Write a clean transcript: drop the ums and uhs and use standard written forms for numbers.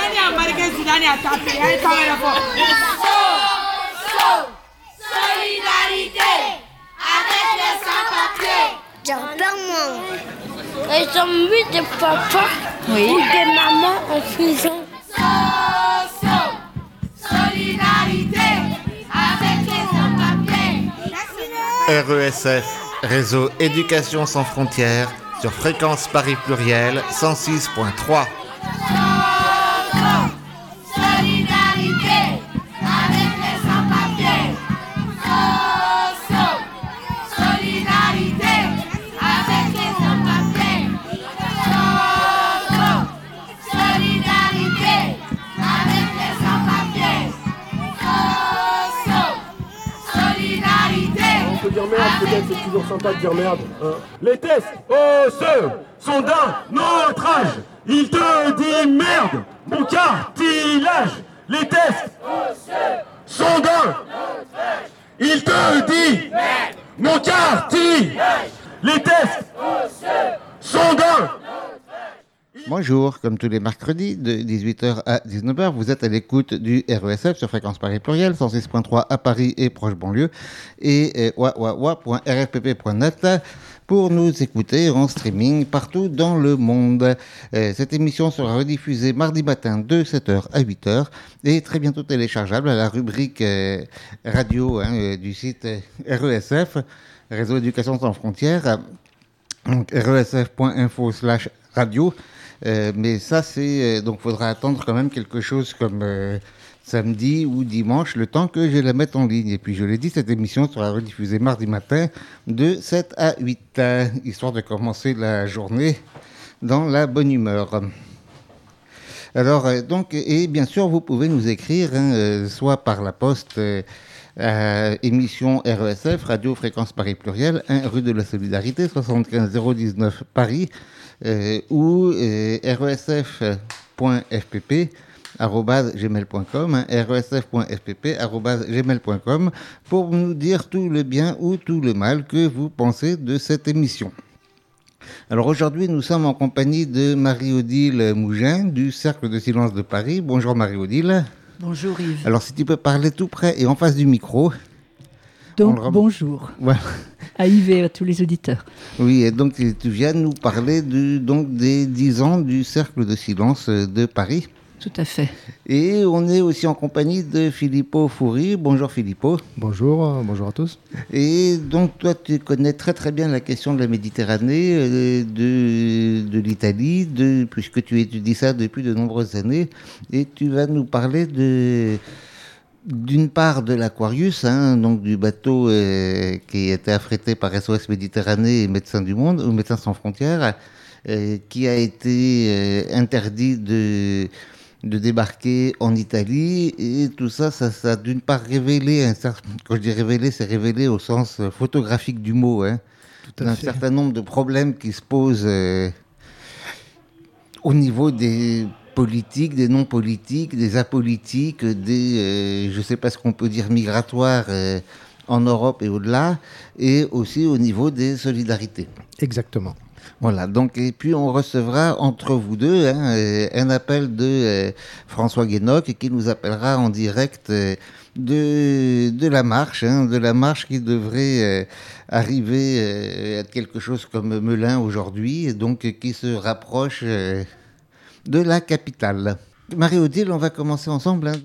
Solidarité avec les sans-papiers. J'entends. Ils ont mis des papas ou des mamans en prison. Solidarité avec les sans-papiers. RESF, Réseau Éducation sans frontières, sur Fréquence Paris Pluriel 106.3. Solidarité avec les sans-papiers. Solidarité avec les sans-papiers. Solidarité avec les sans-papiers. Solidarité. On peut dire merde, peut-être c'est toujours sympa de dire merde. Les tests osseux sont d'un autre âge. Il te dit merde, mon cartilage. Les tests osseux sont d'un autre âge. Il te dit merde, mon cartilage. Les tests osseux sont d'un. Bonjour, comme tous les mercredis de 18h à 19h, vous êtes à l'écoute du RESF sur Fréquence Paris Pluriel, 106.3 à Paris et proche banlieue, et wa.rfpp.net pour nous écouter en streaming partout dans le monde. Cette émission sera rediffusée mardi matin de 7h à 8h et très bientôt téléchargeable à la rubrique radio du site RESF, Réseau Éducation sans frontières, donc resf.info/radio. Mais ça, c'est donc faudra attendre quand même quelque chose comme samedi ou dimanche, le temps que je la mette en ligne. Et puis, je l'ai dit, cette émission sera rediffusée mardi matin de 7 à 8, histoire de commencer la journée dans la bonne humeur. Alors, donc, et bien sûr, vous pouvez nous écrire, soit par la poste émission RESF, Radio Fréquence Paris Pluriel, 1 rue de la Solidarité, 75 019 Paris, ou resf.fpp@gmail.com, resf.fpp@gmail.com, pour nous dire tout le bien ou tout le mal que vous pensez de cette émission. Alors aujourd'hui, nous sommes en compagnie de Marie-Odile Mougin du Cercle de Silence de Paris. Bonjour Marie-Odile. Bonjour Yves. Alors si tu peux parler tout près et en face du micro. Donc bonjour voilà. À Yves et à tous les auditeurs. Oui, et donc tu viens nous parler des 10 ans du Cercle de Silence de Paris. Tout à fait. Et on est aussi en compagnie de Filippo Foury. Bonjour Filippo. Bonjour, bonjour à tous. Et donc toi tu connais très très bien la question de la Méditerranée, de l'Italie, puisque tu étudies ça depuis de nombreuses années, et tu vas nous parler d'une part de l'Aquarius, donc du bateau qui était affrété par SOS Méditerranée et Médecins du Monde, ou Médecins sans frontières, qui a été interdit de débarquer en Italie, et tout ça, ça a d'une part révélé, quand je dis révélé, c'est révélé au sens photographique du mot, un certain nombre de problèmes qui se posent au niveau des politiques, des non-politiques, des apolitiques, je ne sais pas ce qu'on peut dire, migratoires en Europe et au-delà, et aussi au niveau des solidarités. Exactement. Voilà, donc, et puis on recevra entre vous deux un appel de François Guénoc qui nous appellera en direct de la marche qui devrait arriver à quelque chose comme Melun aujourd'hui, et donc qui se rapproche de la capitale. Marie-Odile, on va commencer ensemble.